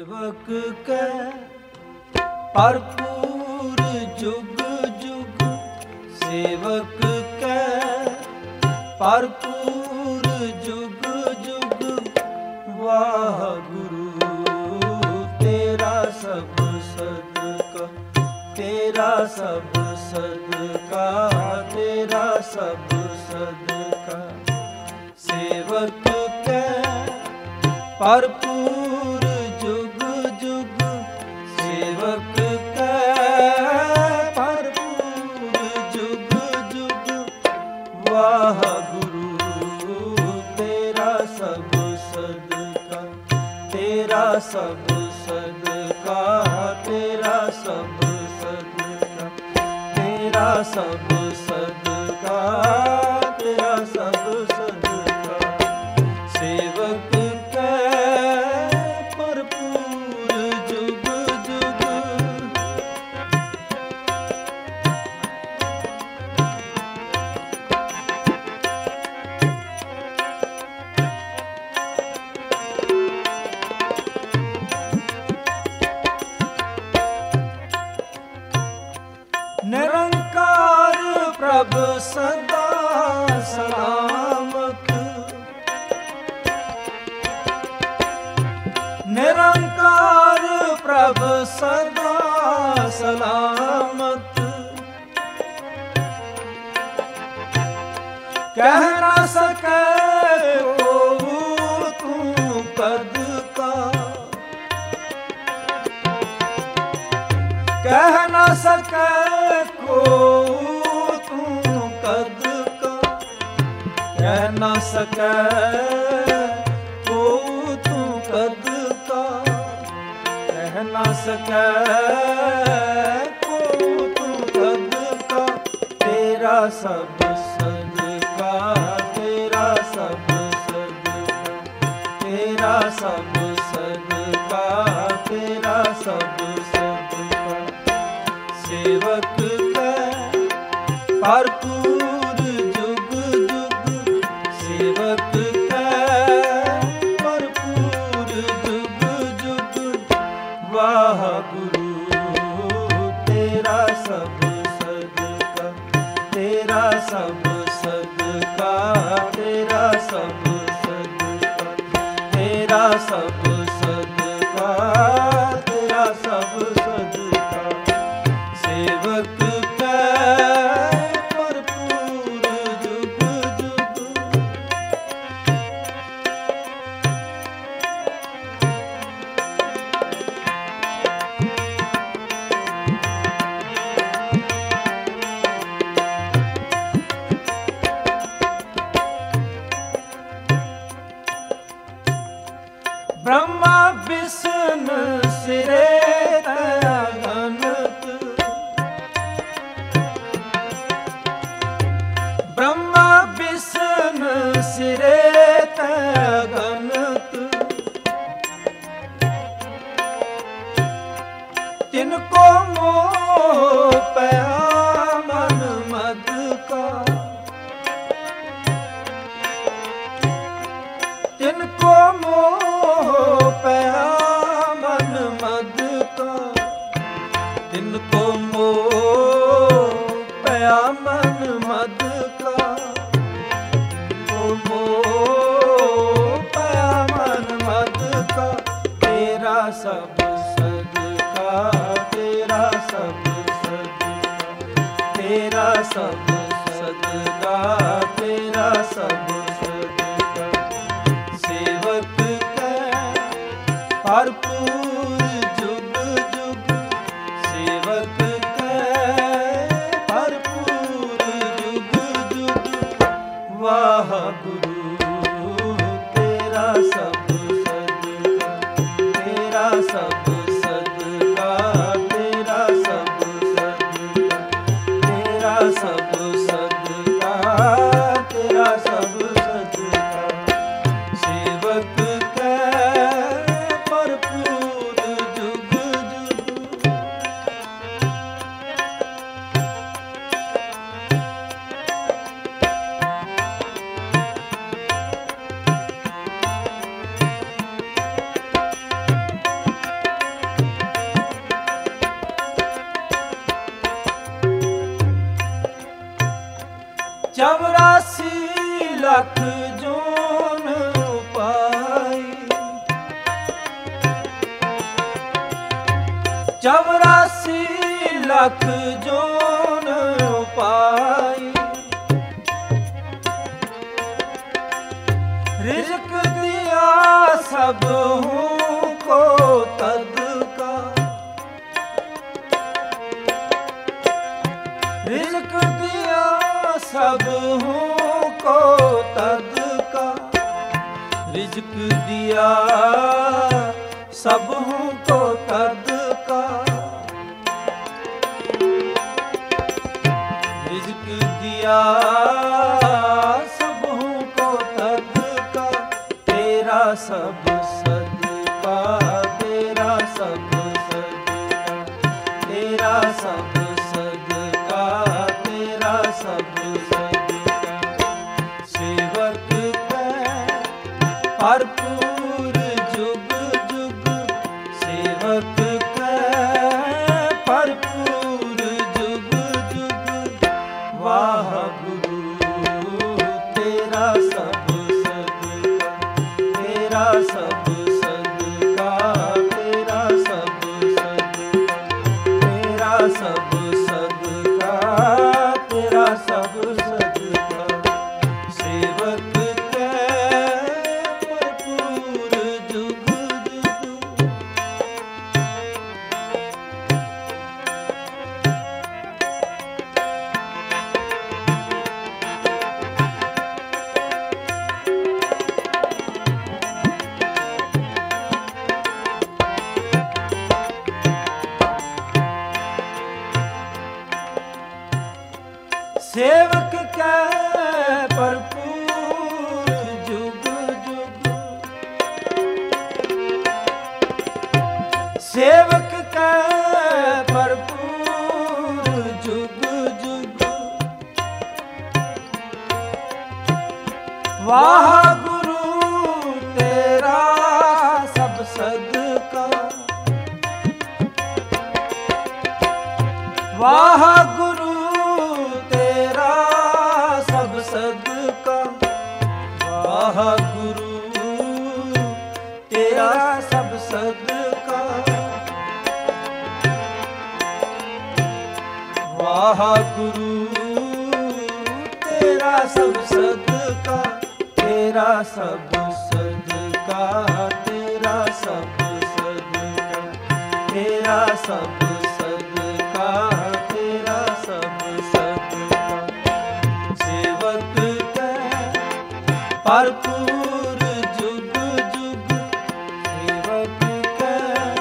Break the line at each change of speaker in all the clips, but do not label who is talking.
सेवक के भरपूर जुग जुग, सेवक के भरपूर जुग जुग, वाहगुरु तेरा सब सदका, तेरा सब सदका, तेरा सब सदका। सेवक के भरपूर जुग जुग, सेवक के भरपूर जुग जुग, वाहगुरु तेरा सब सदका, तेरा सब सदका, तेरा सब सदका, तेरा सब सदका, तेरा सब सदका। सेवक के भरपूर जुग जुग, निरंकार प्रभु सदा सलामत, निरंकार प्रभु सदा सलामत। कह ना सके को तू कद का, कह ना सके को तू कद का, कह ना सके को तू कद का, कह ना सके को तू कद का। तेरा सब सदका, तेरा सब सदका, तेरा सब सदका, तेरा सब सदका। सेवक के भरपूर जुग जुग, सेवक के भरपूर जुग जुग, वाहगुरु तेरा सब सदका, तेरा सब सदका, तेरा सब सदका, तेरा सब सदका, तेरा सब सदका। सेवक के भरपूर जुग जुग, ब्रह्मा विष्णु सिरे अगणित, ब्रह्मा विष्णु सिरे अगणित। तिनको मोह पया मन मद का, तिनको मोह पया मन मद का, तिनको मोह पया मन मद का, तिनको मोह पया मन मद का। तेरा सब सदका, तेरा सब सदका, तेरा सब सदका, तेरा सब सदका। सेवक के भरपूर जुग जुग, सेवक के भरपूर जुग जुग, वाहगुरु तेरा सब सदका, तेरा सब सदका, तेरा सब सदका, तेरा सब सदका, तेरा सब सदका। सेवक के भरपूर लख जोन पाई, 84 लख जोन पाई। रिज़्क़ दिया सब को तद का, रिज़्क़ दिया सब को तद का, रिज़्क़ दिया सब को तद का, रिज़्क़ दिया सब को तद का। तेरा सब सदका, तेरा सब सदका, तेरा सब सदका, तेरा सब सदका। सेवक कै भरपूर जुग जुग, सेवक कै भरपूर जुग जुग। वाह गुरु तेरा सब सदका, तेरा सब सदका, तेरा सब सदका, तेरा सब सदका, तेरा सब सदका। सेवक कै भरपूर जुग जुग। सेवक कै भरपूर जुग जुग, सेवक कै भरपूर जुग जुग। वाह गुरु तेरा सब सदका, वाह गुरु तेरा सब सदका, वाह गुरु तेरा सब सदका, वाह गुरु तेरा सब सदका। तेरा सब सदका, तेरा सब सदका, तेरा सब सदका, तेरा सब सदका। सेवक कै भरपूर जुग जुग, सेवक कै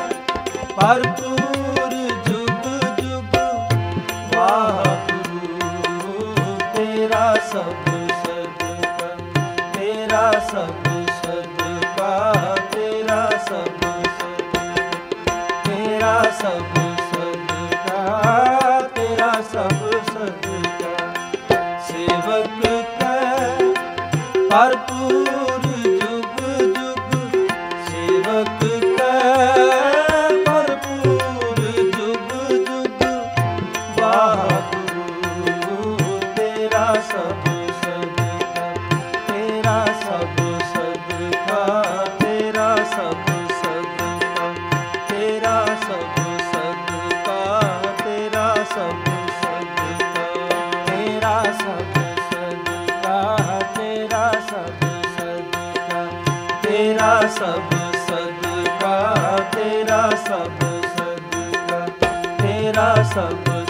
भरपूर जुग जुग। वाह गुरु तेरा सब सदका, तेरा सब सदका, तेरा सब सदका, तेरा सब सदका, तेरा सब सदका। सेवक कै भरपूर जुग जुग, सेवक कै भरपूर जुग जुग। वाह गुरु तेरा सब सदका, तेरा सब सदका, तेरा सब सदका, तेरा सब सदका, तेरा सब सदका, तेरा सब सदका, तेरा सब सदका, तेरा सब सदका, तेरा सब सदका, तेरा सब